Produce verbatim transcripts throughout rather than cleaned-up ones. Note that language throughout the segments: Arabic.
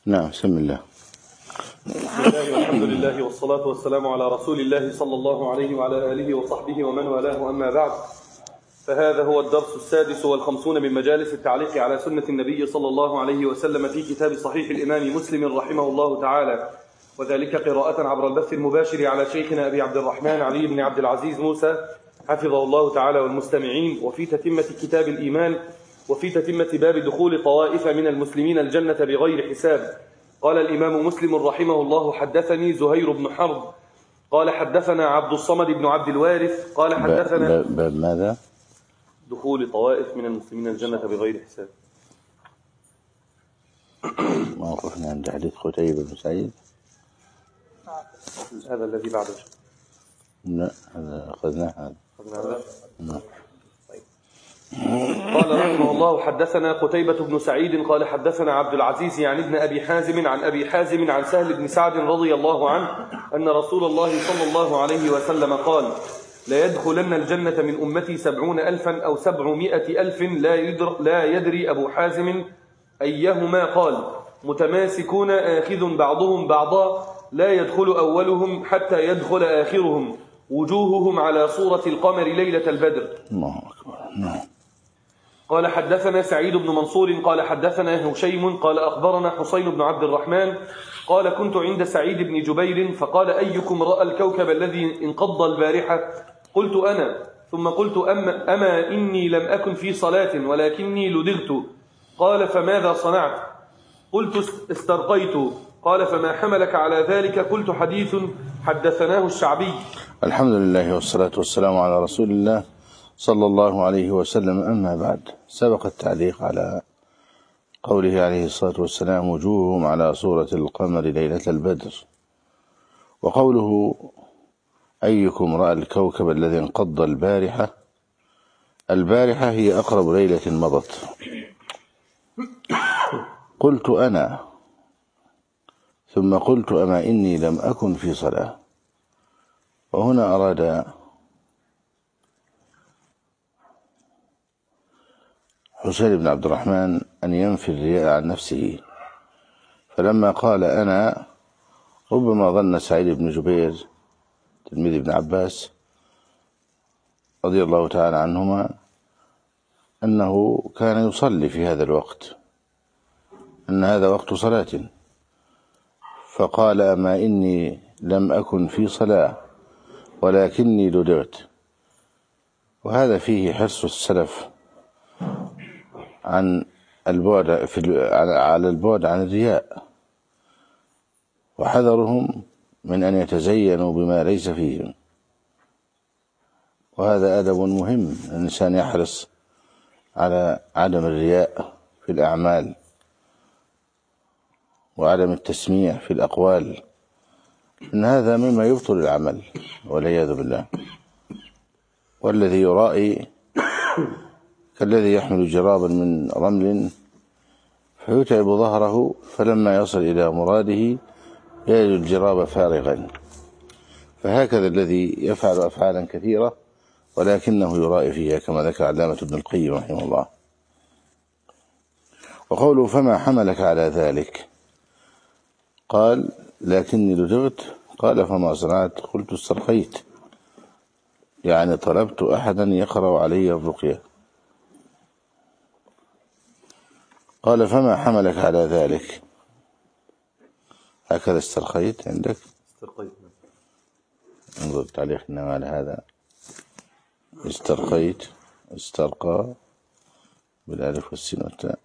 نعم، بسم الله. بسم الله والحمد لله والصلاة والسلام على رسول الله صلى الله عليه وعلى آله وصحبه ومن والاه، أما بعد، فهذا هو الدرس السادس والخمسون من مجالس التعليق على سنة النبي صلى الله عليه وسلم في كتاب صحيح الإمام مسلم رحمه الله تعالى، وذلك قراءة عبر البث المباشر على شيخنا أبي عبد الرحمن علي بن عبد العزيز موسى حفظه الله تعالى والمستمعين، وفي تتمة كتاب الإيمان، وفي تتمة باب دخول طوائف من المسلمين الجنة بغير حساب. قال الإمام مسلم رحمه الله: حدثني زهير بن حرب قال حدثنا عبد الصمد بن عبد الوارث قال حدثنا باب ماذا؟ دخول طوائف من المسلمين الجنة بغير حساب. ما وقفنا عند حديث قتيبة بن سعيد. هذا الذي بعده. لا، هذا أخذناه. هذا هذا نعم. قال رحمه الله: حدثنا قتيبة بن سعيد قال حدثنا عبد العزيز يعني ابن أبي حازم عن أبي حازم عن سهل بن سعد رضي الله عنه أن رسول الله صلى الله عليه وسلم قال: لا يدخلن الجنة من أمتي سبعون ألفا أو سبعمائة ألف لا يدري, لا يدري أبو حازم أيهما قال، متماسكون آخذ بعضهم بعضا لا يدخل أولهم حتى يدخل آخرهم، وجوههم على صورة القمر ليلة البدر. الله أكبر. نعم. قال حدثنا سعيد بن منصور قال حدثنا هشيم قال أخبرنا حسين بن عبد الرحمن قال: كنت عند سعيد بن جبير فقال: أيكم رأى الكوكب الذي انقض البارحة؟ قلت: أنا. ثم قلت: أما, أما إني لم أكن في صلاة ولكني لدغت. قال: فماذا صنعت؟ قلت: استرقيت. قال: فما حملك على ذلك؟ قلت: حديث حدثناه الشعبي. الحمد لله والصلاة والسلام على رسول الله صلى الله عليه وسلم. أما بعد، سبق التعليق على قوله عليه الصلاة والسلام: وجوههم على صورة القمر ليلة البدر، وقوله: أيكم رأى الكوكب الذي انقض البارحة. البارحة هي أقرب ليلة مضت. قلت: أنا. ثم قلت: أما إني لم أكن في صلاة. وهنا أراد حسين بن عبد الرحمن أن ينفي الرياء عن نفسه، فلما قال أنا، ربما ظن سعيد بن جبير تلميذ ابن عباس رضي الله تعالى عنهما أنه كان يصلي في هذا الوقت، أن هذا وقت صلاة، فقال: أما إني لم أكن في صلاة ولكني لدغت. وهذا فيه حرص السلف عن البعد في على البعد عن الرياء، وحذرهم من أن يتزينوا بما ليس فيهم. وهذا أدب مهم، الإنسان يحرص على عدم الرياء في الأعمال وعدم التسميع في الأقوال، إن هذا مما يبطل العمل والعياذ بالله. والذي يرائي كالذي يحمل جرابا من رمل فيتعب ظهره، فلما يصل إلى مراده يجد الجراب فارغا. فهكذا الذي يفعل أفعالا كثيرة ولكنه يرائي فيها، كما ذكر علامة ابن القيم رحمه الله. وقوله: فما حملك على ذلك؟ قال: لكني لدغت. قال: فما صنعت؟ قلت: استرقيت، يعني طلبت أحدا يقرأ علي الرقية. قال: فما حملك على ذلك؟ هكذا استرقيت عندك؟ استرقيت. انظر تعليق النووي على هذا: استرقيت، استرقى بالالف والسين والتاء.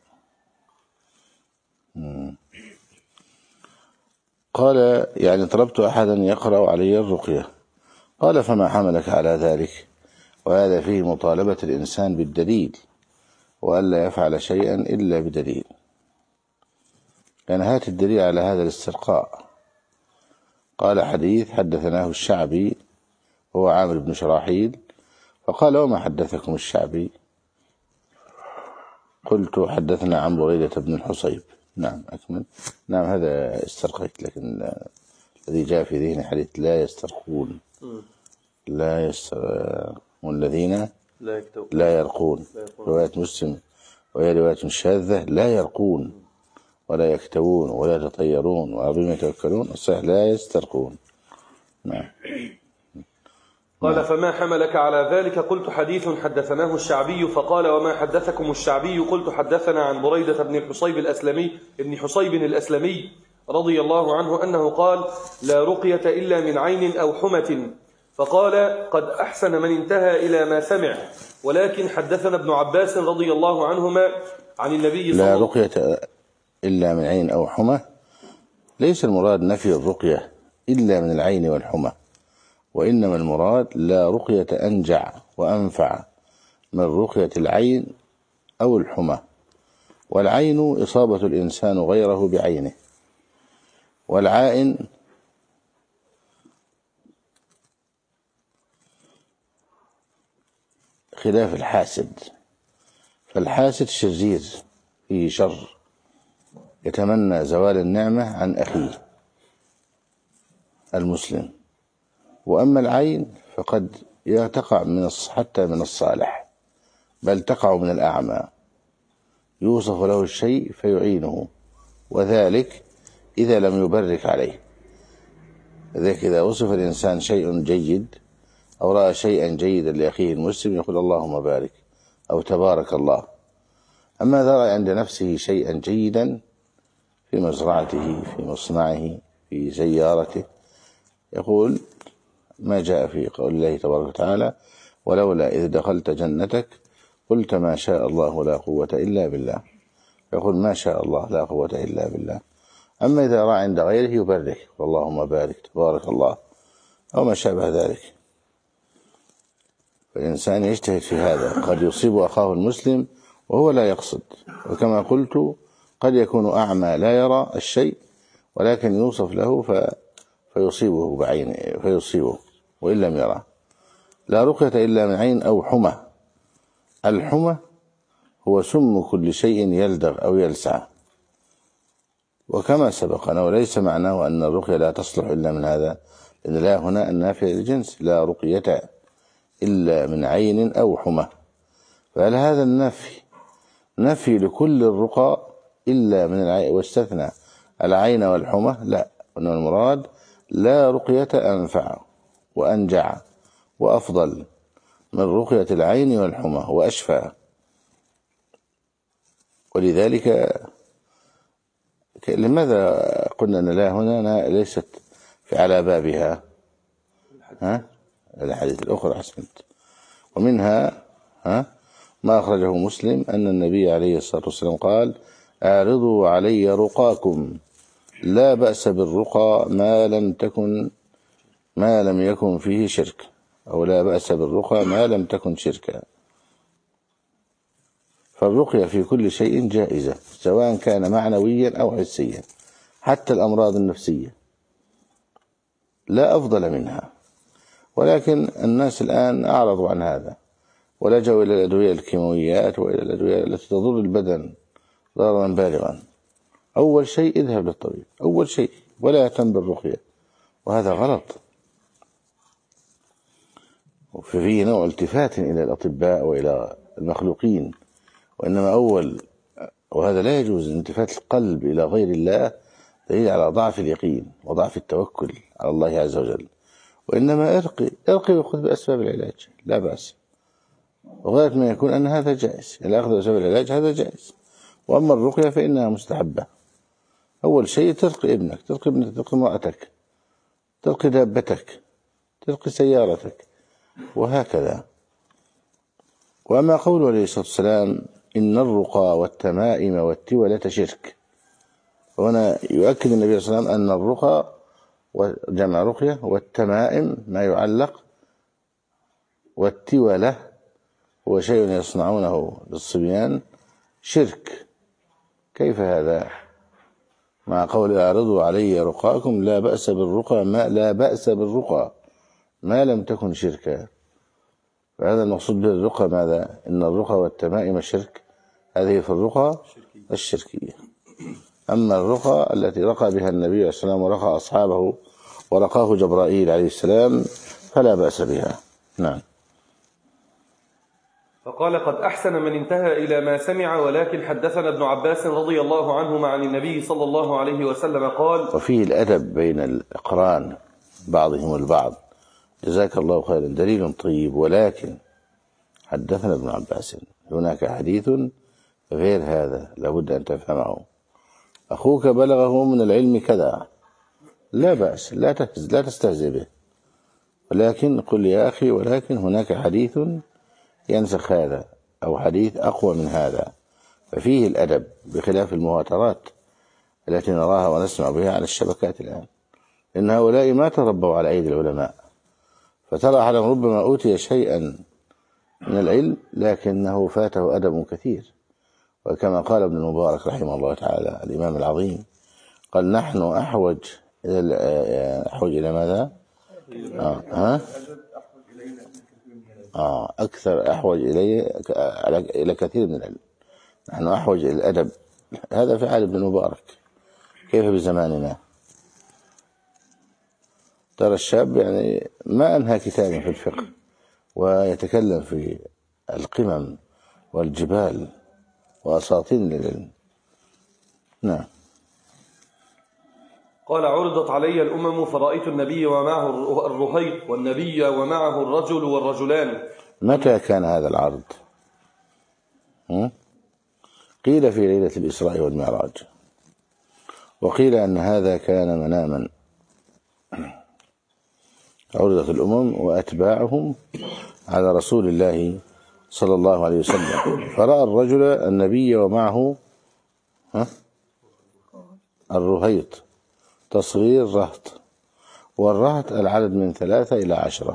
قال: يعني طلبت أحدا يقرأ علي الرقية. قال: فما حملك على ذلك؟ وهذا فيه مطالبة الإنسان بالدليل، وألا يفعل شيئا إلا بدليل. يعني هات الدليل على هذا الاسترقاء. قال: حديث حدثناه الشعبي هو عامر بن شراحيل. فقال: وما حدثكم الشعبي؟ قلت: حدثنا عن بريدة بن الحصيب. نعم، أكمل. نعم، هذا استرقيت، لكن الذي جاء في ذهن حديث لا يسترقون، لا يستر... والذين لا, لا يرقون. رواية مسلم وهي رواية شاذة: لا يرقون، ولا يكتوون ولا يتطيرون وعلى يتوكلون، الصحيح لا يسترقون. نعم. قال فما حملك على ذلك؟ قلت حديث حدثناه الشعبي. فقال وما حدثكم الشعبي؟ قلت حدثنا عن بريدة بن الحصيب الأسلمي ابن حصيب الأسلمي رضي الله عنه أنه قال لا رقية إلا من عين أو حمة. فقال قد أحسن من انتهى إلى ما سمع، ولكن حدثنا ابن عباس رضي الله عنهما عن النبي صلى الله عليه وسلم. لا رقية إلا من عين أو حمى، ليس المراد نفي الرقية إلا من العين والحمى، وإنما المراد لا رقية أنجع وأنفع من رقية العين أو الحمى. والعين إصابة الإنسان غيره بعينه، والعائن خلاف الحاسد، فالحاسد شرير فيه شر يتمنى زوال النعمة عن أخيه المسلم. وأما العين فقد تقع من حتى من الصالح، بل تقع من الأعمى، يوصف له الشيء فيعينه، وذلك إذا لم يبرك عليه. ذلك إذا وصف الإنسان شيء جيد أو رأى شيئا جيدا لأخيه المسلم يقول اللهم بارك أو تبارك الله. أما إذا رأى عند نفسه شيئا جيدا في مزرعته في مصنعه في سيارته يقول ما جاء في قول الله تبارك وتعالى ولولا إذ دخلت جنتك قلت ما شاء الله لا قوة إلا بالله، يقول ما شاء الله لا قوة إلا بالله. أما إذا رأى عند غيره يبرك اللهم بارك تبارك الله أو ما شابه ذلك. فالإنسان يجتهد في هذا، قد يصيب أخاه المسلم وهو لا يقصد، وكما قلت قد يكون أعمى لا يرى الشيء ولكن يوصف له ف... فيصيبه بعينه فيصيبه وإن لم يرى. لا رقية إلا من عين أو حمى. الحمى هو سم كل شيء يلدغ أو يلسع، وكما سبقنا وليس معناه أن الرقية لا تصلح إلا من هذا، إن لا هنا النافية للجنس، لا رقية إلا من عين أو حمى. فهل هذا النفي نفي لكل الرقى إلا من العين واستثنى العين والحمى؟ لا، وإنما المراد لا رقية أنفع وأنجع وأفضل من رقية العين والحمى وأشفى. ولذلك لماذا قلنا أن لا هنا ليست في على بابها؟ ها الحديث الأخرى أحسنت. ومنها ها ما أخرجه مسلم أن النبي عليه الصلاة والسلام قال أعرضوا علي رقاكم لا بأس بالرقى ما لم تكن ما لم يكن فيه شرك، أو لا بأس بالرقى ما لم تكن شركا. فالرقية في كل شيء جائزة سواء كان معنويا أو حسيا، حتى الأمراض النفسية لا أفضل منها. ولكن الناس الآن أعرضوا عن هذا ولجوا إلى الأدوية الكيماويات وإلى الأدوية التي تضر البدن ضررا بالغا. أول شيء اذهب للطبيب، أول شيء، ولا يهتم بالرقية، وهذا غلط. وفيه نوع التفات إلى الأطباء وإلى المخلوقين، وإنما أول، وهذا لا يجوز، التفات القلب إلى غير الله دليل على ضعف اليقين وضعف التوكل على الله عز وجل. وإنما ارقي ارقي وخذ بأسباب العلاج لا بأس، وغاية ما يكون أن هذا جائز، الأخذ بأسباب العلاج هذا جائز. وأما الرقية فإنها مستحبة. أول شيء ترقي ابنك، ترقي ابنك، ترقي امرأتك، ترقي دابتك، ترقي سيارتك، وهكذا. وأما قوله عليه الصلاة والسلام إن الرقى والتمائم والتولة شرك، وهنا يؤكد النبي صلى الله عليه وسلم أن الرقى وجمع رقية والتمائم ما يعلق، والتولة هو شيء يصنعونه للصبيان شرك. كيف هذا؟ مع قول أعرضوا علي رقاكم لا بأس بالرقى ما لا بأس بالرقى ما لم تكن شركا. فهذا المقصود به الرقى ماذا؟ إن الرقى والتمائم شرك، هذه في الرقى الشركية. أما الرقى التي رقى بها النبي عليه الصلاة والسلام ورقى أصحابه ورقاه جبرائيل عليه السلام فلا بأس بها. نعم. فقال: قد أحسن من انتهى إلى ما سمع، ولكن حدثنا ابن عباس رضي الله عنهما عن النبي صلى الله عليه وسلم قال. وفيه الأدب بين الأقران بعضهم البعض، جزاك الله خيرا، دليل طيب. ولكن حدثنا ابن عباس، هناك حديث غير هذا لابد أن تفهمه. أخوك بلغه من العلم كذا، لا بأس، لا لا تستهزئ به، ولكن قل يا أخي ولكن هناك حديث ينسخ هذا، أو حديث أقوى من هذا، ففيه الأدب بخلاف المهاترات التي نراها ونسمع بها على الشبكات الآن، إن هؤلاء ما تربوا على أيدي العلماء، فترى أحدهم ربما أوتي شيئا من العلم لكنه فاته أدب كثير. وكما قال ابن المبارك رحمه الله تعالى الإمام العظيم، قال: نحن أحوج إلى أحوج إلى ماذا؟ آه. ها؟ آه. أكثر أحوج إليه إلى كثير من العلم. نحن أحوج إلى الأدب. هذا في حال ابن المبارك، كيف بزماننا؟ ترى الشاب يعني ما أنهى كتابا في الفقه ويتكلم في القمم والجبال وأساطين العلم. نعم. قال: عرضت علي الأمم فرأيت النبي ومعه الرهيط، والنبي ومعه الرجل والرجلان. متى كان هذا العرض؟ قيل في ليلة الإسراء والمعراج، وقيل أن هذا كان مناما. عرضت الأمم وأتباعهم على رسول الله صلى الله عليه وسلم، فرأى الرجل النبي ومعه ها الرهيط، تصغير رهط، والرهط العدد من ثلاثة إلى عشرة.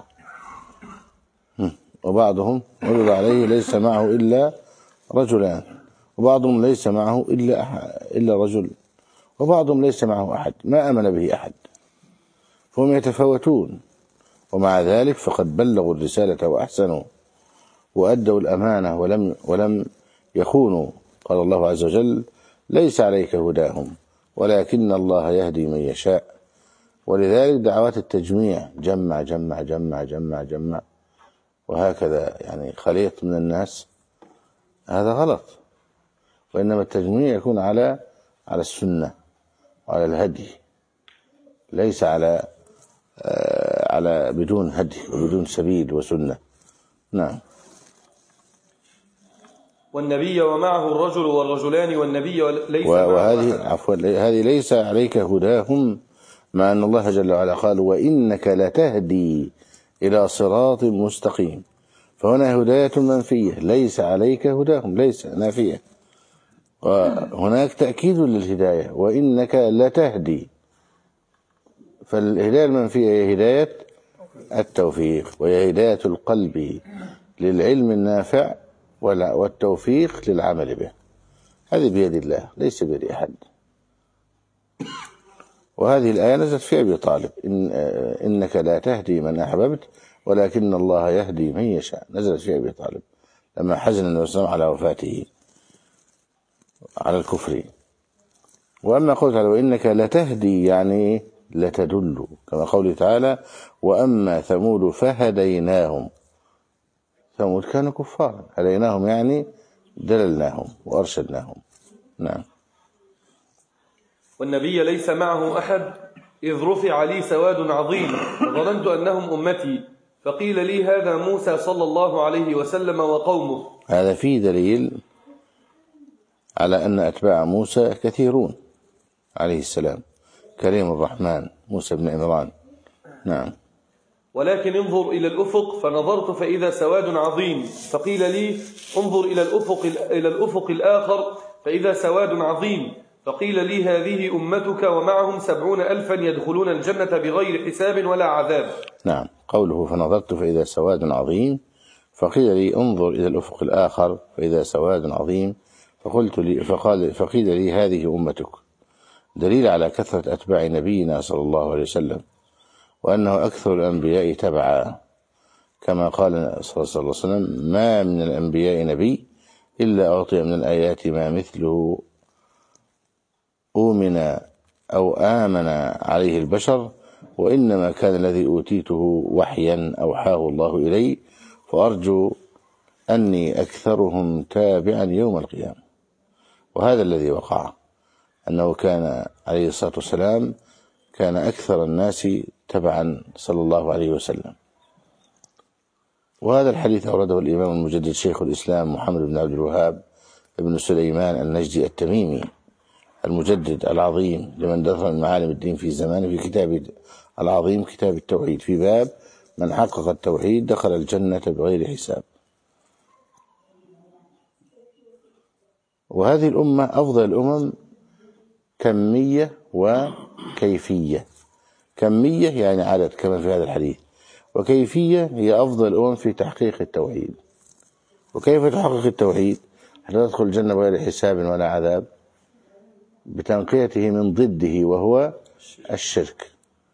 وبعضهم عرض عليه ليس معه إلا رجلان، وبعضهم ليس معه إلا إلا رجل، وبعضهم ليس معه أحد، ما آمن به أحد، فهم يتفاوتون. ومع ذلك فقد بلغوا الرسالة وأحسنوا وأدوا الأمانة ولم ولم يخونوا. قال الله عز وجل: ليس عليك هداهم ولكن الله يهدي من يشاء. ولذلك دعوات التجميع، جمع جمع جمع جمع جمع وهكذا، يعني خليط من الناس، هذا غلط. وإنما التجميع يكون على على السنة وعلى الهدي، ليس على آه على بدون هدي وبدون سبيل وسنة. نعم. والنبي ومعه الرجل والرجلان، والنبي ليس معه وهذه عفوا هذه ليس عليك هداهم، مع أن الله جل وعلا قال: وإنك لتهدي إلى صراط مستقيم. فهنا هداية منفية، ليس عليك هداهم، ليس نافية. وهناك تأكيد للهداية: وإنك لتهدي. فالهداية المنفية هي هداية التوفيق، وهي هداية القلب للعلم النافع والتوفيق للعمل به. هذه بيد الله، ليس بيد أحد. وهذه الآية نزلت في أبي طالب: إن إنك لا تهدي من أحببت ولكن الله يهدي من يشاء. نزلت في أبي طالب لما حزن النبي صلى الله عليه وسلم على وفاته على الكفر. وأما قلت على وإنك لتهدي يعني لتدل، كما قوله تعالى: وأما ثمود فهديناهم. ثمود كانوا كفارا، هديناهم يعني دللناهم وأرشدناهم. نعم. والنبي ليس معه أحد، إذ رفع لي سواد عظيم وظننت أنهم أمتي، فقيل لي: هذا موسى صلى الله عليه وسلم وقومه. هذا فيه دليل على أن أتباع موسى كثيرون عليه السلام، كريم الرحمن موسى بن عمران. نعم. ولكن انظر إلى الأفق، فنظرت فإذا سواد عظيم، فقيل لي: انظر إلى الأفق, إلى الأفق الآخر فإذا سواد عظيم، فقيل لي: هذه أمتك ومعهم سبعون ألفا يدخلون الجنة بغير حساب ولا عذاب. نعم. قوله فنظرت فإذا سواد عظيم، فقيل لي: انظر إلى الأفق الآخر فإذا سواد عظيم، فقلت لي فقال فقيل لي: هذه أمتك. دليل على كثرة أتباع نبينا صلى الله عليه وسلم، وأنه أكثر الأنبياء تبعا، كما قال صلى الله عليه وسلم: ما من الأنبياء نبي إلا أعطي من الآيات ما مثله أؤمن أو آمن عليه البشر، وإنما كان الذي أوتيته وحيا أوحاه الله إلي، فأرجو أني أكثرهم تابعا يوم القيامة. وهذا الذي وقع، أنه كان عليه الصلاة والسلام كان أكثر الناس تبعا صلى الله عليه وسلم. وهذا الحديث أورده الإمام المجدد شيخ الإسلام محمد بن عبد الوهاب بن سليمان النجدي التميمي المجدد العظيم لمن دخل من معالم الدين في زمانه في كتاب العظيم كتاب التوحيد، في باب من حقق التوحيد دخل الجنة بغير حساب. وهذه الأمة أفضل الأمم كمية وكيفية. كمية يعني عدد كما في هذا الحديث، وكيفية هي أفضل الأمم في تحقيق التوحيد. وكيف تحقق التوحيد؟ حتى تدخل الجنة بغير حساب ولا عذاب، بتنقيته من ضده وهو الشرك،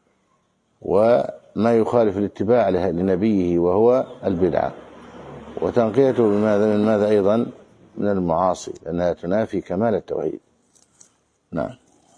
وما يخالف الاتباع لنبيه وهو البدعة، وتنقيته بماذا من ماذا أيضا من المعاصي، لأنها تنافي كمال التوحيد. نعم.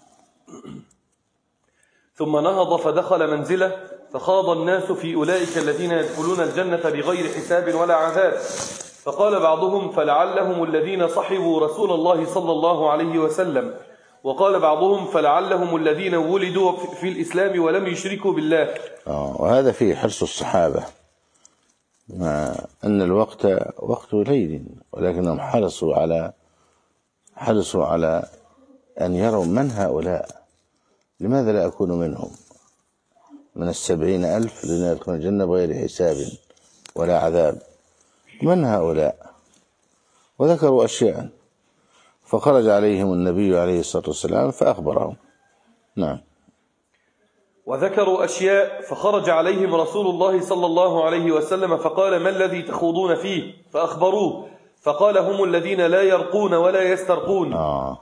ثم نهض فدخل منزله فخاض الناس في أولئك الذين يدخلون الجنة بغير حساب ولا عذاب، فقال بعضهم فلعلهم الذين صحبوا رسول الله صلى الله عليه وسلم، وقال بعضهم فلعلهم الذين ولدوا في الإسلام ولم يشركوا بالله. آه وهذا فيه حرص الصحابة، مع أن الوقت وقت ليل، ولكنهم حرصوا على حرصوا على أن يروا من هؤلاء، لماذا لا أكون منهم، من السبعين ألف الذين يدخلون الجنة بغير حساب ولا عذاب، من هؤلاء؟ وذكروا أشياء، فخرج عليهم النبي عليه الصلاة والسلام فأخبرهم. نعم. وذكروا أشياء فخرج عليهم رسول الله صلى الله عليه وسلم فقال ما الذي تخوضون فيه؟ فأخبروه فقال هم الذين لا يرقون ولا يسترقون. آه.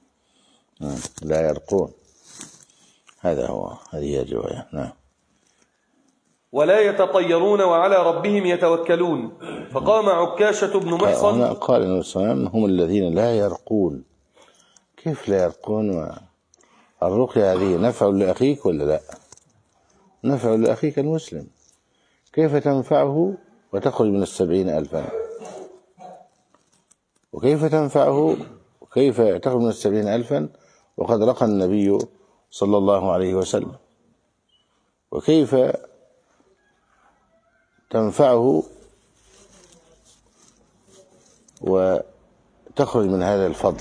لا يرقون، هذا هو، هذه هي الرواية. نعم. ولا يتطيرون وعلى ربهم يتوكلون. فقام عكاشة بن محصن قال النبي صلى الله عليه وسلم هم الذين لا يرقون. كيف لا يرقون؟ الرقية هذه نفع لأخيك ولا لا؟ نفع لأخيك المسلم، كيف تنفعه وتخرج من السبعين ألفا؟ وكيف تنفعه وكيف تخرج من السبعين ألفا وقد رقى النبي صلى الله عليه وسلم؟ وكيف تنفعه وتخرج من هذا الفضل؟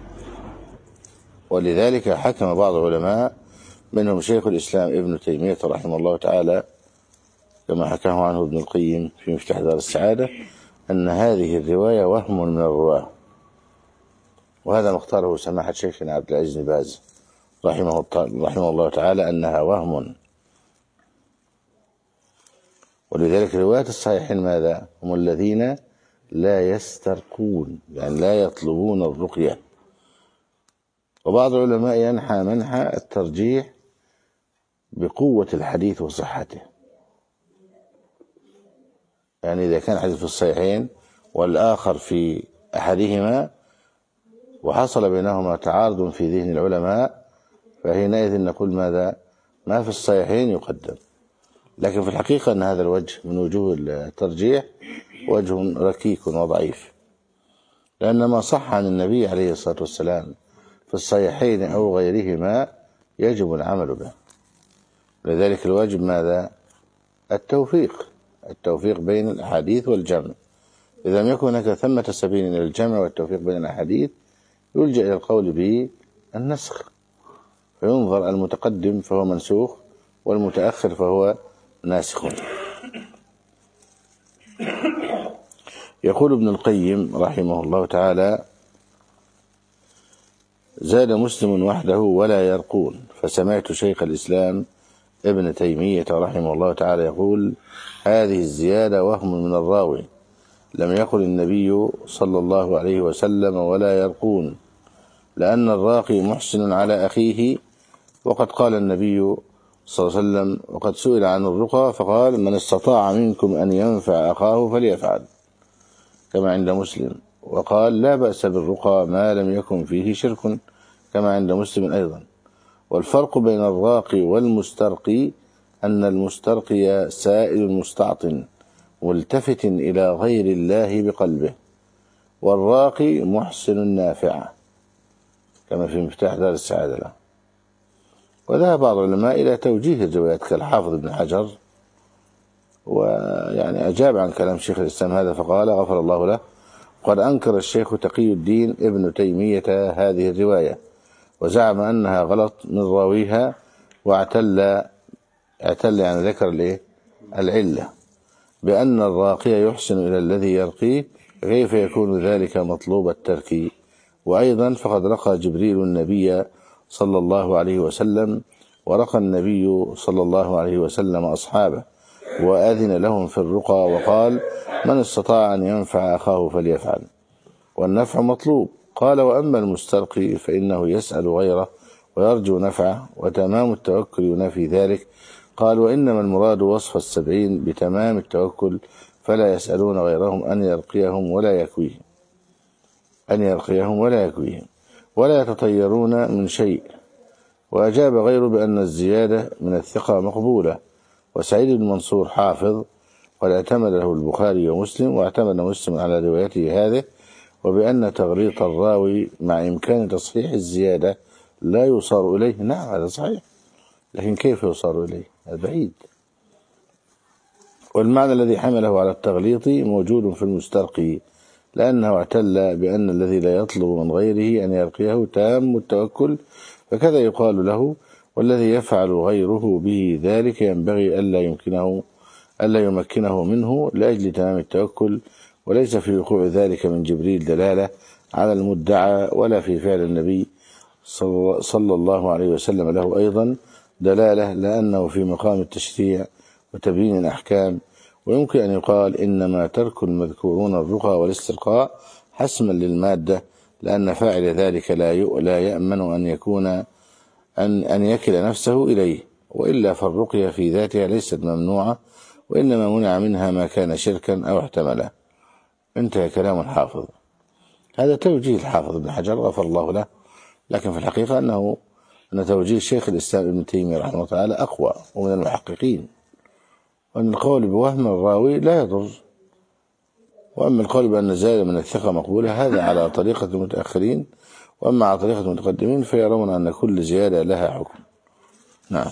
ولذلك حكم بعض العلماء منهم شيخ الإسلام ابن تيمية رحمه الله تعالى كما حكاه عنه ابن القيم في مفتاح دار السعادة أن هذه الرواية وهم من الرواة، وهذا مختاره سماحة شيخنا عبد العزيز بن باز رحمه, رحمه الله تعالى أنها وهم. ولذلك رواية الصحيحين ماذا؟ هم الذين لا يسترقون، يعني لا يطلبون الرقية. وبعض العلماء ينحى منحى الترجيح بقوة الحديث وصحته، يعني إذا كان حديث في الصحيحين والآخر في أحدهما وحصل بينهما تعارض في ذهن العلماء فحينئذ نقول ماذا؟ ما في الصحيحين يقدم. لكن في الحقيقة أن هذا الوجه من وجوه الترجيح وجه ركيك وضعيف، لأن ما صح عن النبي عليه الصلاة والسلام في الصحيحين أو غيرهما يجب العمل به. لذلك الواجب ماذا؟ التوفيق التوفيق بين الأحاديث والجمع. إذا لم يكن هناك ثمة سبيل إلى الجمع والتوفيق بين الأحاديث يلجأ إلى القول بالنسخ، فينظر المتقدم فهو منسوخ والمتأخر فهو ناسخ. يقول ابن القيم رحمه الله تعالى زاد مسلم وحده ولا يرقون. فسمعت شيخ الإسلام ابن تيمية رحمه الله تعالى يقول هذه الزيادة وهم من الراوي، لم يقل النبي صلى الله عليه وسلم ولا يرقون، لأن الراقي محسن على أخيه، وقد قال النبي صلى الله عليه وسلم وقد سئل عن الرقى فقال من استطاع منكم أن ينفع أخاه فليفعل، كما عند مسلم. وقال لا بأس بالرقى ما لم يكن فيه شرك، كما عند مسلم أيضا. والفرق بين الراقي والمسترقي أن المسترقي سائل مستعطن ملتفت إلى غير الله بقلبه، والراقي محسن نافع كما في مفتاح دار السعادة له. وذهب بعض العلماء إلى توجيه الروايات كالحافظ ابن حجر، ويعني أجاب عن كلام شيخ الإسلام هذا فقال غفر الله له: قد أنكر الشيخ تقي الدين ابن تيمية هذه الرواية، وزعم أنها غلط من راويها، واعتل اعتل يعني ذكر الايه العلة بأن الراقي يحسن إلى الذي يرقيه، كيف يكون ذلك مطلوب الترك؟ وأيضا فقد رقى جبريل النبي صلى الله عليه وسلم، ورقى النبي صلى الله عليه وسلم أصحابه وأذن لهم في الرقى، وقال: من استطاع أن ينفع أخاه فليفعل، والنفع مطلوب. قال: وأما المسترقي فإنه يسأل غيره ويرجو نفعه، وتمام التوكل ينافي ذلك. قال: وإنما المراد وصف السبعين بتمام التوكل، فلا يسألون غيرهم أن يرقيهم ولا يكويهم أن يرقيهم ولا يكويهم ولا يتطيرون من شيء. وأجاب غيره بأن الزيادة من الثقة مقبولة. وسعيد بن منصور حافظ قد اعتمد له البخاري ومسلم، واعتمد مسلم على روايته هذه، وبأن تغليط الراوي مع إمكان تصحيح الزيادة لا يصار إليه. نعم هذا صحيح، لكن كيف يصار إليه؟ هذا بعيد. والمعنى الذي حمله على التغليط موجود في المسترقي، لأنه اعتل بأن الذي لا يطلب من غيره أن يرقيه تام التوكل، فكذا يقال له: والذي يفعل غيره به ذلك ينبغي ألا يمكنه ألا يمكنه منه لأجل تمام التوكل، وليس في وقوع ذلك من جبريل دلالة على المدعى، ولا في فعل النبي صلى الله عليه وسلم له أيضا دلالة، لأنه في مقام التشريع وتبيين الأحكام. ويمكن أن يقال إنما ترك المذكورون الرقى والاسترقاء حسما للمادة، لأن فاعل ذلك لا يأمن أن يكون أن أن يكل نفسه إليه، وإلا فالرقية في ذاتها ليست ممنوعة، وإنما منع منها ما كان شركا أو احتمله. انتهى كلام الحافظ. هذا توجيه الحافظ ابن حجر غفر الله له، لكن في الحقيقة أنه أن توجيه شيخ الإسلام ابن تيمية رحمه الله تعالى أقوى ومن المحققين، وأن القول بوهم الراوي لا يضر، وأما القول بأن زائد من الثقة مقبولة هذا على طريقة المتأخرين، وأما على طريقة المتقدمين فيرون أن كل زيادة لها حكم. نعم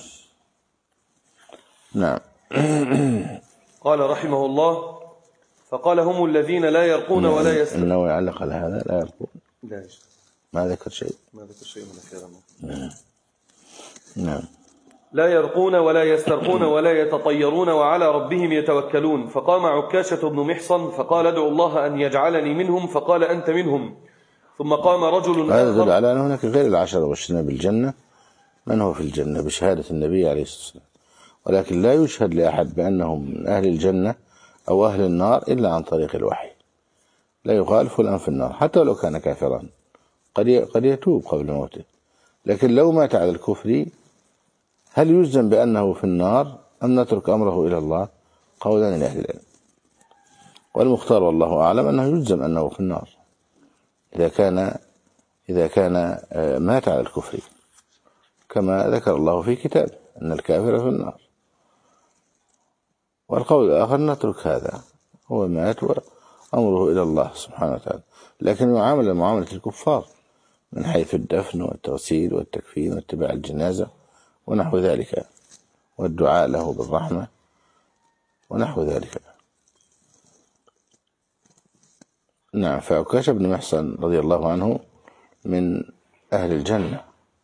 نعم. قال رحمه الله: فقال: هم الذين لا يرقون ولا يسترقون. إنه يعلق على هذا لا يرقون، لا ما ذكر شيء ما ذكر شيء من الكلام. نعم نعم. لا يرقون ولا يسترقون ولا يتطيرون وعلى ربهم يتوكلون. فقام عكاشة بن محصن فقال: ادعو الله أن يجعلني منهم، فقال: أنت منهم. ثم قام رجل هذا يدل على أن هناك غير العشرة والعشرين بالجنة من هو في الجنة بشهادة النبي عليه الصلاة والسلام، ولكن لا يشهد لأحد بأنهم من أهل الجنة أو أهل النار إلا عن طريق الوحي. لا يقال فلان في النار حتى لو كان كافرا، قد قد يتوب قبل موته، لكن لو مات على الكفر هل يجزم بأنه في النار أم نترك أمره إلى الله؟ قولان لأهل العلم، والمختار والله أعلم أنه يجزم أنه في النار إذا كان إذا كان مات على الكفر، كما ذكر الله في كتابه أن الكافر في النار. والقول الآخر نترك هذا، هو مات وأمره إلى الله سبحانه وتعالى، لكن يعامل معاملة الكفار من حيث الدفن والتغسيل والتكفين واتباع الجنازة ونحو ذلك، والدعاء له بالرحمة ونحو ذلك. نعم. فعكاشة بن محصن رضي الله عنه من أهل الجنة.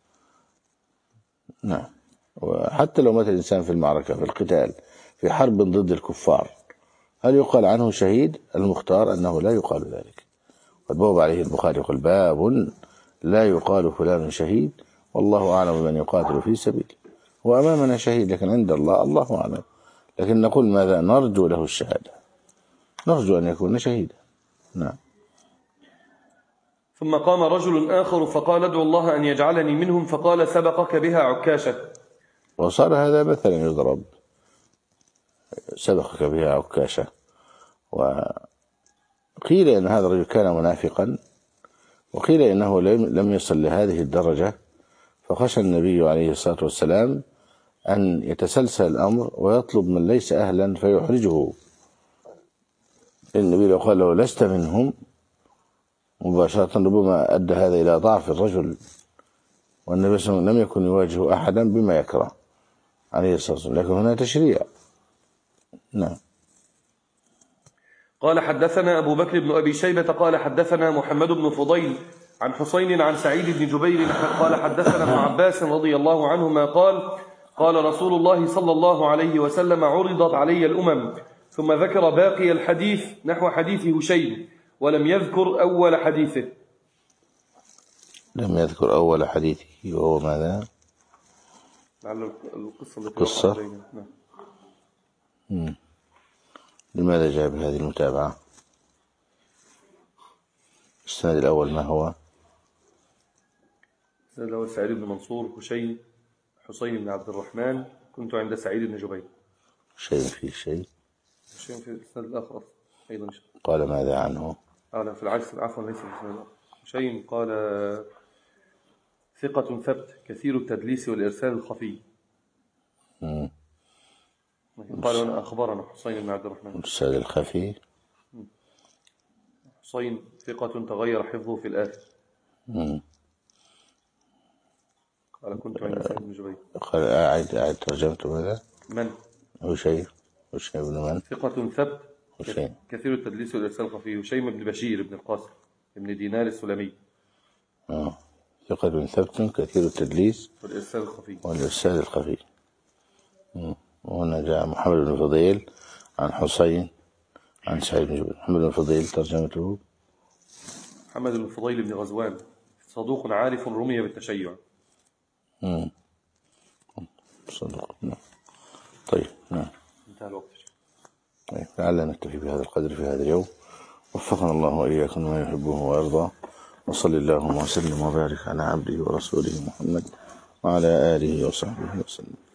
نعم. وحتى لو مات الإنسان في المعركة في القتال في حرب ضد الكفار هل يقال عنه شهيد؟ المختار أنه لا يقال ذلك. قد بوب عليه البخاري يقول: باب لا يقال فلان شهيد والله أعلم بمن يقاتل في سبيله. وأمامنا شهيد لكن عند الله الله أعلم، لكن نقول ماذا؟ نرجو له الشهادة، نرجو أن يكون شهيدا. نعم. ثم قام رجل آخر فقال: ادعو الله أن يجعلني منهم، فقال: سبقك بها عكاشة. وصار هذا مثلا يضرب، سبقك بها عكاشة. وقيل إن هذا الرجل كان منافقا، وقيل إنه لم يصل لهذه الدرجة، فخشى النبي عليه الصلاة والسلام أن يتسلسل الأمر ويطلب من ليس أهلا فيحرجه، النبي لو قال له لست منهم مباشرة ربما أدى هذا إلى ضعف الرجل، والنبي صلى الله عليه وسلم لم يكن يواجه أحدا بما يكره عليه الصلاة والسلام، لكن هنا تشريع. نعم. قال حدثنا أبو بكر بن أبي شيبة قال حدثنا محمد بن فضيل عن حسين عن سعيد بن جبير قال حدثنا ابن عباس رضي الله عنهما قال قال رسول الله صلى الله عليه وسلم عرضت علي الأمم ثم ذكر باقي الحديث نحو حديث هشيم ولم يذكر أول حديثه. لم يذكر أول حديثه وهو ماذا؟ لعل القصة التي قصة. نعم. لماذا جاء بهذه المتابعة؟ السند الأول ما هو؟ السند الأول سعيد بن منصور هشيم حسين بن عبد الرحمن كنت عند سعيد بن جبير. شيء في شيء هشيم في السند الآخر أيضا. قال ماذا عنه؟ قال في العكس عفوا ليس في السند الآخر. هشيم قال ثقة ثبت كثير التدليس والإرسال الخفي. مم. قال أنا أخبرنا حسين بن عبد الرحمن. الإرسال الخفي. حسين ثقة تغير حفظه في الآخر. مم. قال كنت عند سعيد بن جبير. قال أعد أعد ترجمته ماذا؟ من؟ هشيم. هشيم بن من؟ ثقة ثبت هشيم. كثير التدليس والإرسال الخفي. هشيم بن بشير بن القاسم بن دينار السلمي. آه. ثقة ثبت كثير التدليس والإرسال الخفي. والإرسال الخفي. مم. وهنا جاء محمد بن فضيل عن حسين عن سعيد بن جبير. محمد بن فضيل ترجمته؟ محمد بن فضيل بن غزوان صدوق عارف رمي بالتشيع. امم صدوق. نعم. طيب. نعم. انتهى الوقت. طيب لعلنا نكتفي بهذا القدر في هذا اليوم. وفقنا الله وإياكم ما يحبه ويرضى، وصلى اللهم وسلم وبارك على عبده ورسوله محمد وعلى آله وصحبه وسلم.